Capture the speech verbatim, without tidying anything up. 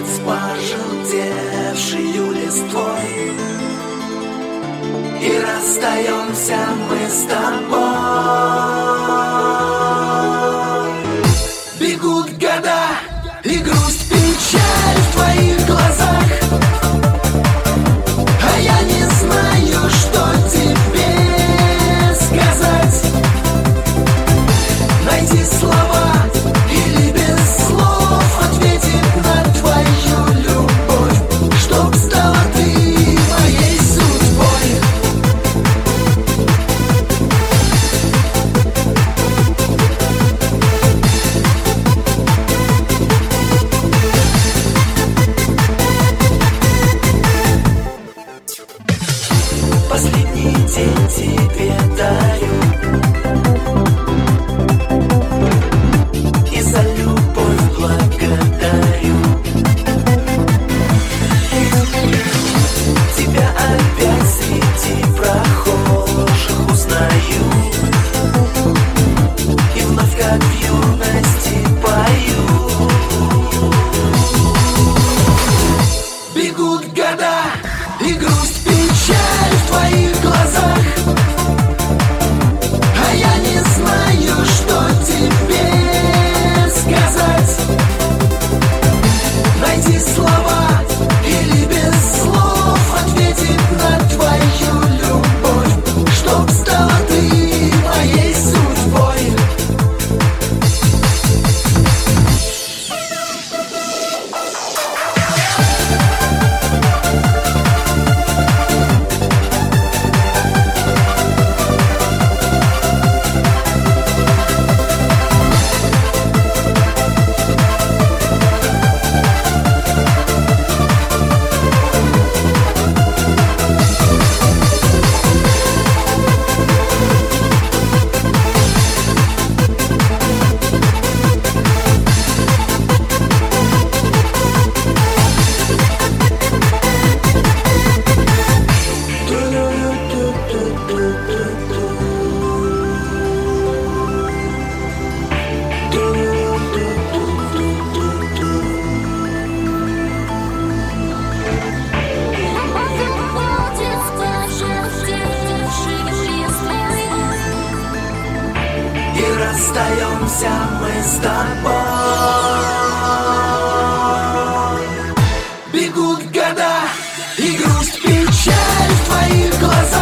улиц пожелтевшую листвой, и расстаемся мы с тобой. Бегут года, и грусть, печаль в твоих глазах, а я не знаю, что тебе сказать. Найти слова или без слов ответить на твою любовь, чтоб стала ты моей судьбой. Последний день тебе дарю, и за любовь благодарю. Тебя опять среди прохожих узнаю, и вновь как в юности пою. Бегут года, и грусть, печаль в твоих глазах, а я не знаю, что тебе сказать. Найти слова или без слов ответить на твою любовь, чтоб стала ты моей судьбой. И расстаемся мы с тобой. Бегут года, и грусть, печаль в твоих глазах,